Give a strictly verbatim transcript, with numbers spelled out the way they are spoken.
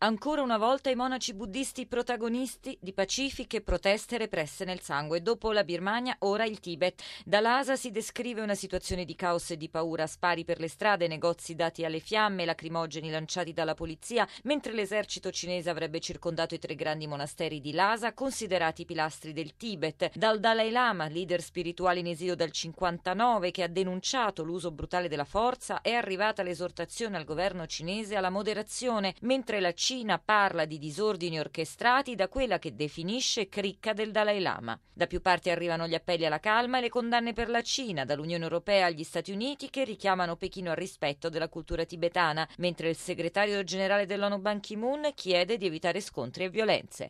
Ancora una volta i monaci buddisti protagonisti di pacifiche proteste represse nel sangue. Dopo la Birmania, ora il Tibet. Da Lhasa si descrive una situazione di caos e di paura, spari per le strade, negozi dati alle fiamme, lacrimogeni lanciati dalla polizia, mentre l'esercito cinese avrebbe circondato i tre grandi monasteri di Lhasa, considerati pilastri del Tibet. Dal Dalai Lama, leader spirituale in esilio dal cinquantanove, che ha denunciato l'uso brutale della forza, è arrivata l'esortazione al governo cinese alla moderazione, mentre la Cina parla di disordini orchestrati da quella che definisce cricca del Dalai Lama. Da più parti arrivano gli appelli alla calma e le condanne per la Cina, dall'Unione Europea agli Stati Uniti, che richiamano Pechino al rispetto della cultura tibetana, mentre il segretario generale dell'ONU Ban Ki-moon chiede di evitare scontri e violenze.